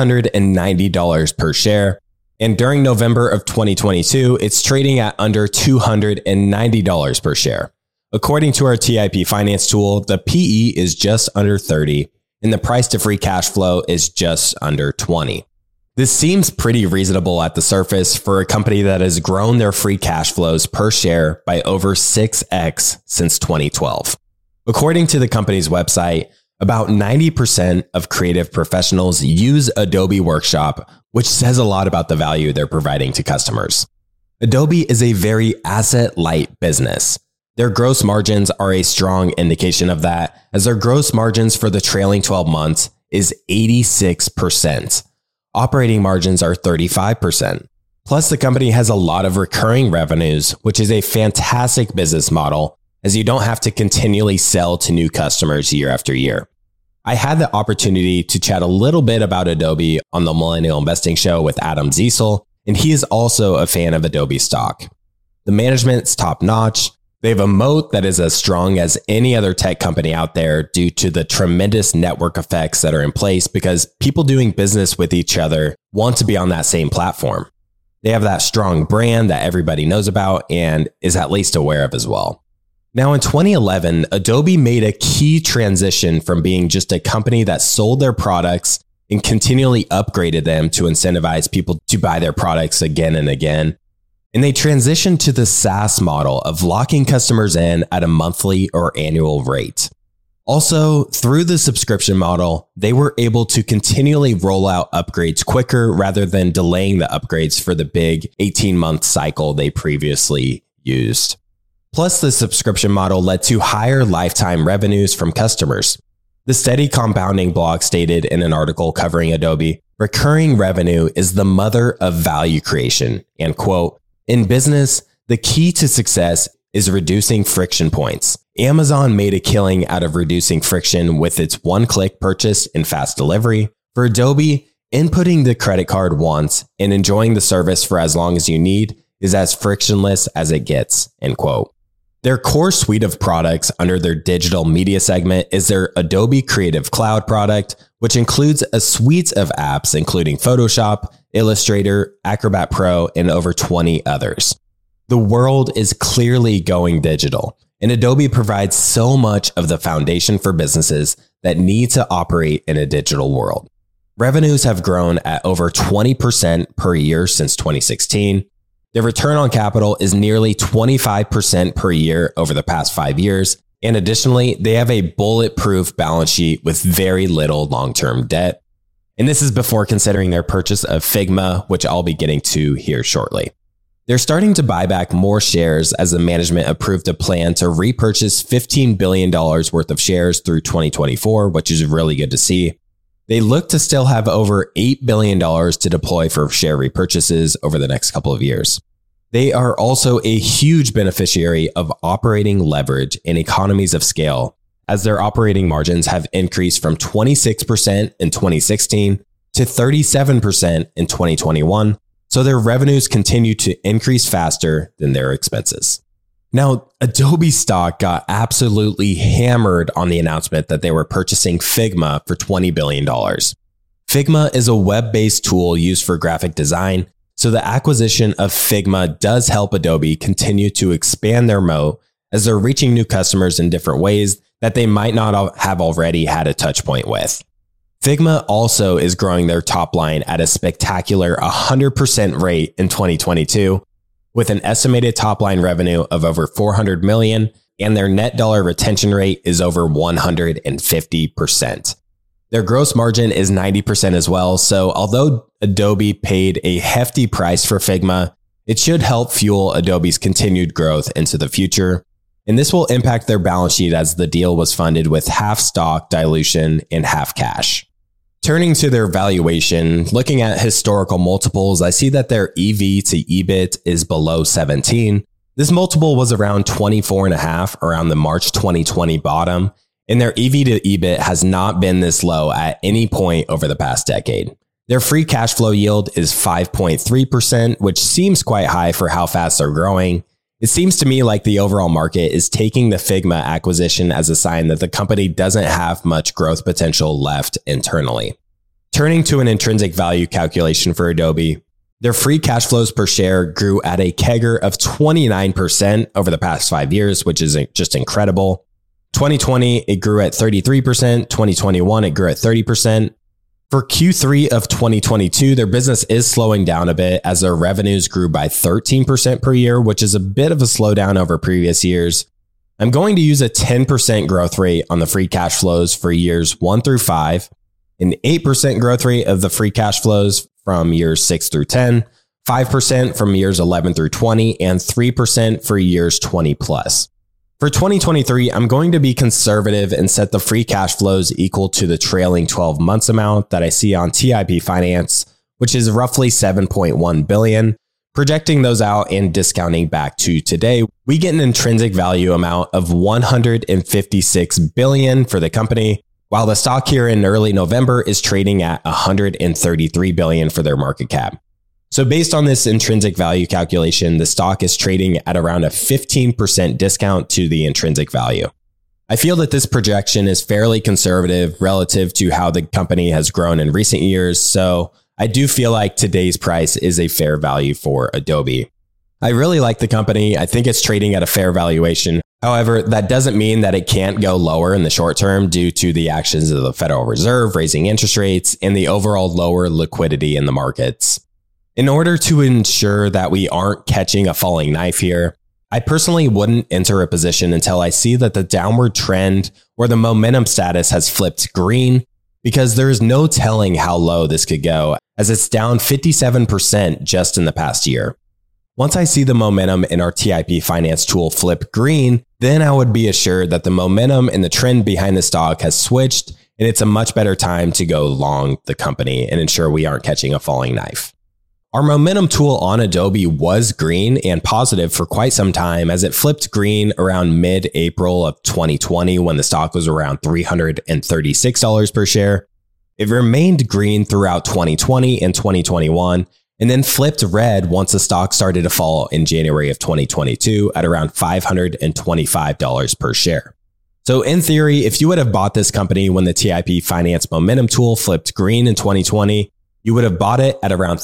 $690 per share. And during November of 2022, it's trading at under $290 per share. According to our TIP finance tool, the PE is just under 30 and the price to free cash flow is just under 20. This seems pretty reasonable at the surface for a company that has grown their free cash flows per share by over 6x since 2012. According to the company's website, about 90% of creative professionals use Adobe Workshop, which says a lot about the value they're providing to customers. Adobe is a very asset-light business. Their gross margins are a strong indication of that, as their gross margins for the trailing 12 months is 86%. Operating margins are 35%. Plus, the company has a lot of recurring revenues, which is a fantastic business model, as you don't have to continually sell to new customers year after year. I had the opportunity to chat a little bit about Adobe on the Millennial Investing Show with Adam Ziesel, and he is also a fan of Adobe stock. The management's top notch. They have a moat that is as strong as any other tech company out there due to the tremendous network effects that are in place because people doing business with each other want to be on that same platform. They have that strong brand that everybody knows about and is at least aware of as well. Now, in 2011, Adobe made a key transition from being just a company that sold their products and continually upgraded them to incentivize people to buy their products again and again. And they transitioned to the SaaS model of locking customers in at a monthly or annual rate. Also, through the subscription model, they were able to continually roll out upgrades quicker rather than delaying the upgrades for the big 18-month cycle they previously used. Plus, the subscription model led to higher lifetime revenues from customers. The steady compounding blog stated in an article covering Adobe, recurring revenue is the mother of value creation, and quote, in business, the key to success is reducing friction points. Amazon made a killing out of reducing friction with its one-click purchase and fast delivery. For Adobe, inputting the credit card once and enjoying the service for as long as you need is as frictionless as it gets, end quote. Their core suite of products under their digital media segment is their Adobe Creative Cloud product, which includes a suite of apps including Photoshop, Illustrator, Acrobat Pro, and over 20 others. The world is clearly going digital, and Adobe provides so much of the foundation for businesses that need to operate in a digital world. Revenues have grown at over 20% per year since 2016. Their return on capital is nearly 25% per year over the past 5 years. And additionally, they have a bulletproof balance sheet with very little long-term debt. And this is before considering their purchase of Figma, which I'll be getting to here shortly. They're starting to buy back more shares as the management approved a plan to repurchase $15 billion worth of shares through 2024, which is really good to see. They look to still have over $8 billion to deploy for share repurchases over the next couple of years. They are also a huge beneficiary of operating leverage and economies of scale, as their operating margins have increased from 26% in 2016 to 37% in 2021, so their revenues continue to increase faster than their expenses. Now, Adobe stock got absolutely hammered on the announcement that they were purchasing Figma for $20 billion. Figma is a web-based tool used for graphic design, so the acquisition of Figma does help Adobe continue to expand their moat as they're reaching new customers in different ways that they might not have already had a touch point with. Figma also is growing their top line at a spectacular 100% rate in 2022, with an estimated top line revenue of over $400 million, and their net dollar retention rate is over 150%. Their gross margin is 90% as well, so although Adobe paid a hefty price for Figma, it should help fuel Adobe's continued growth into the future. And this will impact their balance sheet as the deal was funded with half stock dilution and half cash. Turning to their valuation, looking at historical multiples, I see that their EV to EBIT is below 17. This multiple was around 24.5 around the March 2020 bottom, and their EV to EBIT has not been this low at any point over the past decade. Their free cash flow yield is 5.3%, which seems quite high for how fast they're growing. It seems to me like the overall market is taking the Figma acquisition as a sign that the company doesn't have much growth potential left internally. Turning to an intrinsic value calculation for Adobe, their free cash flows per share grew at a CAGR of 29% over the past 5 years, which is just incredible. 2020, it grew at 33%. 2021, it grew at 30%. For Q3 of 2022, their business is slowing down a bit as their revenues grew by 13% per year, which is a bit of a slowdown over previous years. I'm going to use a 10% growth rate on the free cash flows for years 1 through 5, an 8% growth rate of the free cash flows from years 6 through 10, 5% from years 11 through 20, and 3% for years 20 plus. For 2023, I'm going to be conservative and set the free cash flows equal to the trailing 12 months amount that I see on TIP Finance, which is roughly $7.1 billion. Projecting those out and discounting back to today, we get an intrinsic value amount of $156 billion for the company, while the stock here in early November is trading at $133 billion for their market cap. So based on this intrinsic value calculation, the stock is trading at around a 15% discount to the intrinsic value. I feel that this projection is fairly conservative relative to how the company has grown in recent years, so I do feel like today's price is a fair value for Adobe. I really like the company. I think it's trading at a fair valuation. However, that doesn't mean that it can't go lower in the short term due to the actions of the Federal Reserve raising interest rates and the overall lower liquidity in the markets. In order to ensure that we aren't catching a falling knife here, I personally wouldn't enter a position until I see that the downward trend or the momentum status has flipped green, because there is no telling how low this could go, as it's down 57% just in the past year. Once I see the momentum in our TIP Finance tool flip green, then I would be assured that the momentum and the trend behind the stock has switched, and it's a much better time to go long the company and ensure we aren't catching a falling knife. Our momentum tool on Adobe was green and positive for quite some time, as it flipped green around mid-April of 2020 when the stock was around $336 per share. It remained green throughout 2020 and 2021, and then flipped red once the stock started to fall in January of 2022 at around $525 per share. So in theory, if you would have bought this company when the TIP Finance Momentum tool flipped green in 2020, you would have bought it at around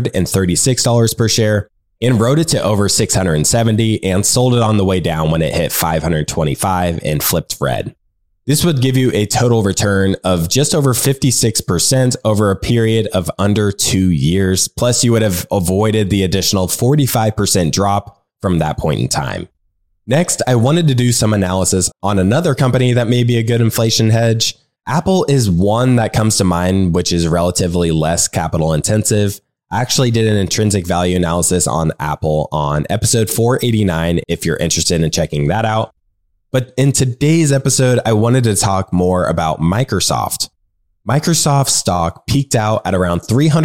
$336 per share and rode it to over $670 and sold it on the way down when it hit $525 and flipped red. This would give you a total return of just over 56% over a period of under 2 years. Plus, you would have avoided the additional 45% drop from that point in time. Next, I wanted to do some analysis on another company that may be a good inflation hedge. Apple is one that comes to mind, which is relatively less capital intensive. I actually did an intrinsic value analysis on Apple on episode 489 if you're interested in checking that out. But in today's episode, I wanted to talk more about Microsoft. Microsoft stock peaked out at around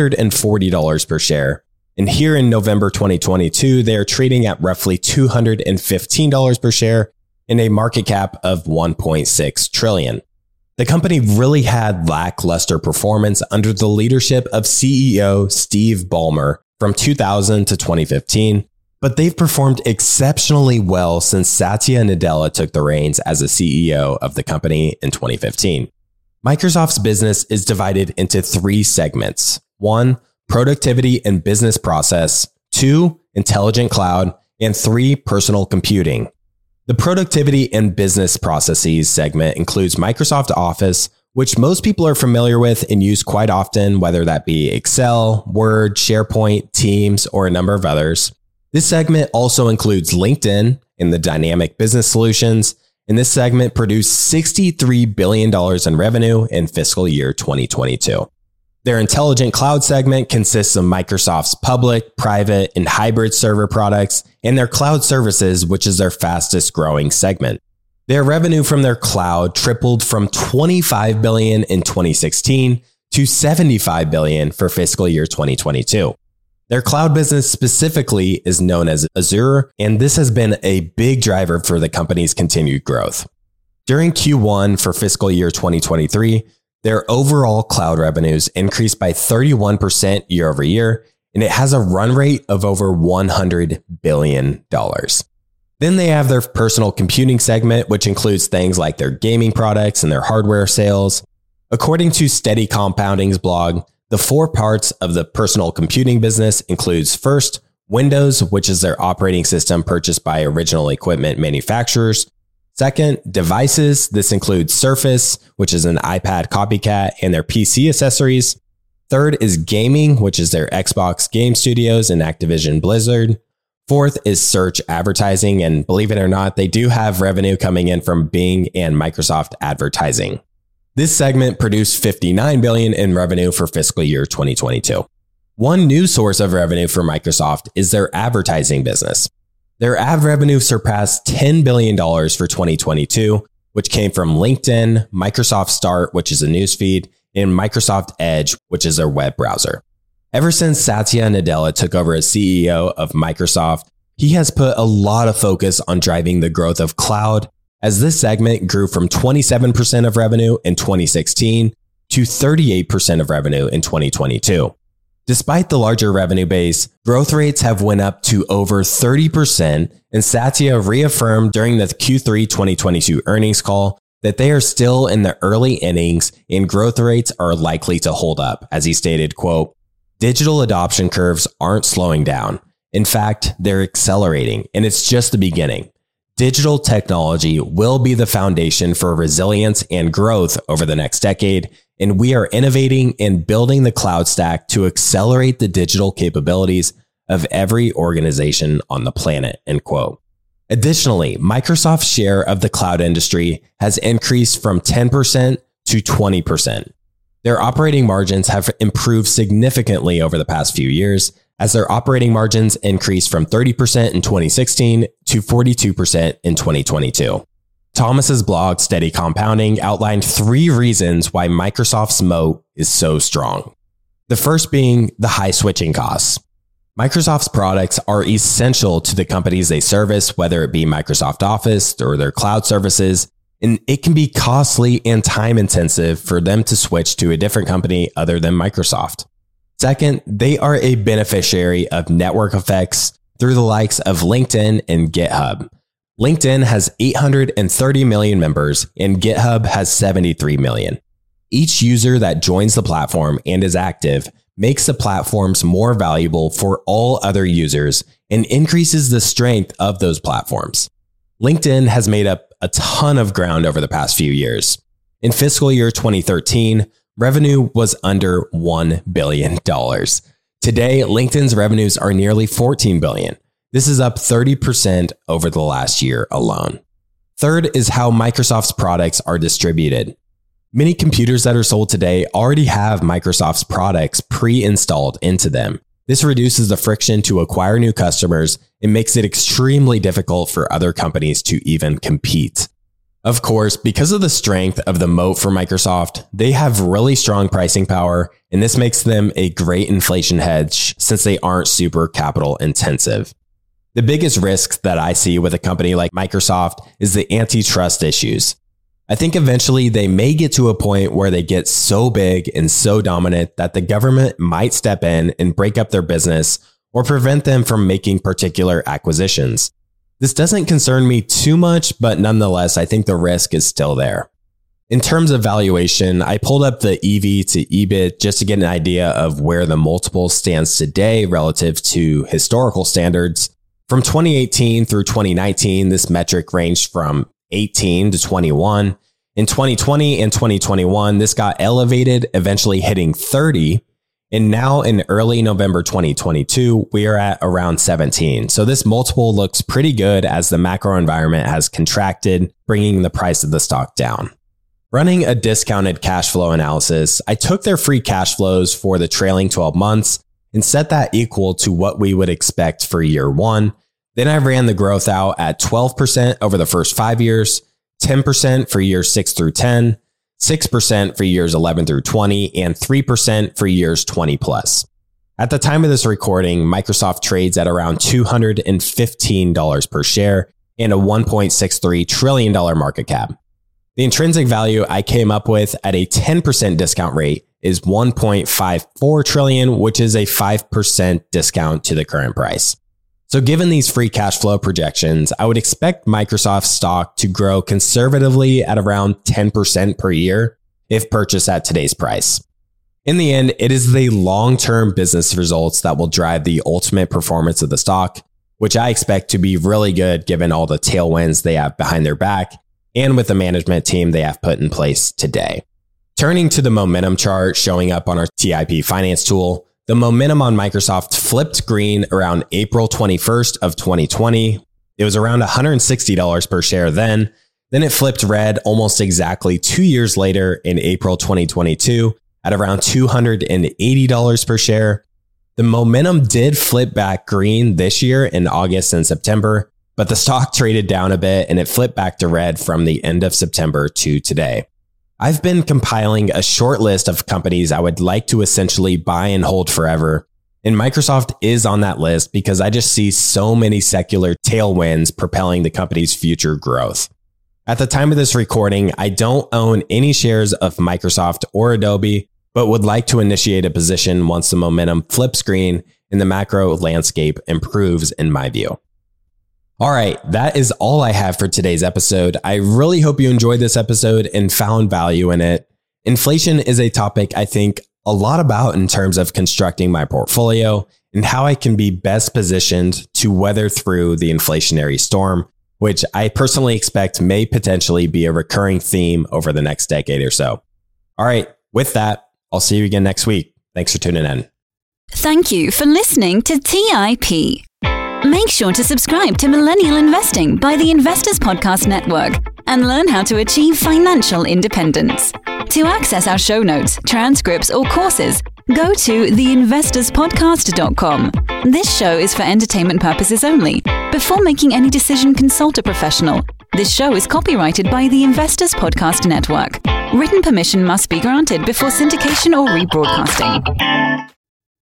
$340 per share. And here in November 2022, they are trading at roughly $215 per share in a market cap of $1.6 trillion. The company really had lackluster performance under the leadership of CEO Steve Ballmer from 2000 to 2015, but they've performed exceptionally well since Satya Nadella took the reins as the CEO of the company in 2015. Microsoft's business is divided into 3 segments. 1, productivity and business process. 2, intelligent cloud. And 3, personal computing. The productivity and business processes segment includes Microsoft Office, which most people are familiar with and use quite often, whether that be Excel, Word, SharePoint, Teams, or a number of others. This segment also includes LinkedIn and the Dynamic Business Solutions, and this segment produced $63 billion in revenue in fiscal year 2022. Their intelligent cloud segment consists of Microsoft's public, private, and hybrid server products, and their cloud services, which is their fastest growing segment. Their revenue from their cloud tripled from $25 billion in 2016 to $75 billion for fiscal year 2022. Their cloud business specifically is known as Azure, and this has been a big driver for the company's continued growth. During Q1 for fiscal year 2023, their overall cloud revenues increased by 31% year over year, and it has a run rate of over $100 billion. Then they have their personal computing segment, which includes things like their gaming products and their hardware sales. According to Steady Compounding's blog, the 4 parts of the personal computing business includes first, Windows, which is their operating system purchased by original equipment manufacturers. Second, devices. This includes Surface, which is an iPad copycat, and their PC accessories. Third is gaming, which is their Xbox Game Studios and Activision Blizzard. Fourth is search advertising, and believe it or not, they do have revenue coming in from Bing and Microsoft advertising. This segment produced $59 billion in revenue for fiscal year 2022. One new source of revenue for Microsoft is their advertising business. Their ad revenue surpassed $10 billion for 2022, which came from LinkedIn, Microsoft Start, which is a newsfeed, and Microsoft Edge, which is their web browser. Ever since Satya Nadella took over as CEO of Microsoft, he has put a lot of focus on driving the growth of cloud, as this segment grew from 27% of revenue in 2016 to 38% of revenue in 2022. Despite the larger revenue base, growth rates have went up to over 30%, and Satya reaffirmed during the Q3 2022 earnings call that they are still in the early innings and growth rates are likely to hold up. As he stated, quote, "Digital adoption curves aren't slowing down. In fact, they're accelerating, and it's just the beginning. Digital technology will be the foundation for resilience and growth over the next decade, and we are innovating and building the cloud stack to accelerate the digital capabilities of every organization on the planet," end quote. Additionally, Microsoft's share of the cloud industry has increased from 10% to 20%. Their operating margins have improved significantly over the past few years, as their operating margins increased from 30% in 2016 to 42% in 2022. Thomas's blog, Steady Compounding, outlined 3 reasons why Microsoft's moat is so strong. The first being the high switching costs. Microsoft's products are essential to the companies they service, whether it be Microsoft Office or their cloud services, and it can be costly and time intensive for them to switch to a different company other than Microsoft. Second, they are a beneficiary of network effects through the likes of LinkedIn and GitHub. LinkedIn has 830 million members and GitHub has 73 million. Each user that joins the platform and is active makes the platforms more valuable for all other users and increases the strength of those platforms. LinkedIn has made up a ton of ground over the past few years. In fiscal year 2013, revenue was under $1 billion. Today, LinkedIn's revenues are nearly $14 billion. This is up 30% over the last year alone. Third is how Microsoft's products are distributed. Many computers that are sold today already have Microsoft's products pre-installed into them. This reduces the friction to acquire new customers and makes it extremely difficult for other companies to even compete. Of course, because of the strength of the moat for Microsoft, they have really strong pricing power, and this makes them a great inflation hedge since they aren't super capital intensive. The biggest risks that I see with a company like Microsoft is the antitrust issues. I think eventually they may get to a point where they get so big and so dominant that the government might step in and break up their business or prevent them from making particular acquisitions. This doesn't concern me too much, but nonetheless, I think the risk is still there. In terms of valuation, I pulled up the EV to EBIT just to get an idea of where the multiple stands today relative to historical standards. From 2018 through 2019, this metric ranged from 18 to 21. In 2020 and 2021, this got elevated, eventually hitting 30. And now in early November 2022, we are at around 17. So this multiple looks pretty good as the macro environment has contracted, bringing the price of the stock down. Running a discounted cash flow analysis, I took their free cash flows for the trailing 12 months and set that equal to what we would expect for year 1. Then I ran the growth out at 12% over the first 5 years, 10% for years 6 through 10, 6% for years 11 through 20, and 3% for years 20 plus. At the time of this recording, Microsoft trades at around $215 per share and a $1.63 trillion market cap. The intrinsic value I came up with at a 10% discount rate is $1.54 trillion, which is a 5% discount to the current price. So given these free cash flow projections, I would expect Microsoft stock to grow conservatively at around 10% per year if purchased at today's price. In the end, it is the long-term business results that will drive the ultimate performance of the stock, which I expect to be really good given all the tailwinds they have behind their back and with the management team they have put in place today. Turning to the momentum chart showing up on our TIP finance tool, the momentum on Microsoft flipped green around April 21st of 2020. It was around $160 per share then. Then it flipped red almost exactly 2 years later in April 2022 at around $280 per share. The momentum did flip back green this year in August and September, but the stock traded down a bit and it flipped back to red from the end of September to today. I've been compiling a short list of companies I would like to essentially buy and hold forever. And Microsoft is on that list because I just see so many secular tailwinds propelling the company's future growth. At the time of this recording, I don't own any shares of Microsoft or Adobe, but would like to initiate a position once the momentum flips green and the macro landscape improves in my view. All right, that is all I have for today's episode. I really hope you enjoyed this episode and found value in it. Inflation is a topic I think a lot about in terms of constructing my portfolio and how I can be best positioned to weather through the inflationary storm, which I personally expect may potentially be a recurring theme over the next decade or so. All right, with that, I'll see you again next week. Thanks for tuning in.
Thank you for listening to TIP. Make sure to subscribe to Millennial Investing by the Investors Podcast Network and learn how to achieve financial independence. To access our show notes, transcripts, or courses, go to theinvestorspodcast.com. This show is for entertainment purposes only. Before making any decision, consult a professional. This show is copyrighted by the Investors Podcast Network. Written permission must be granted before syndication or rebroadcasting.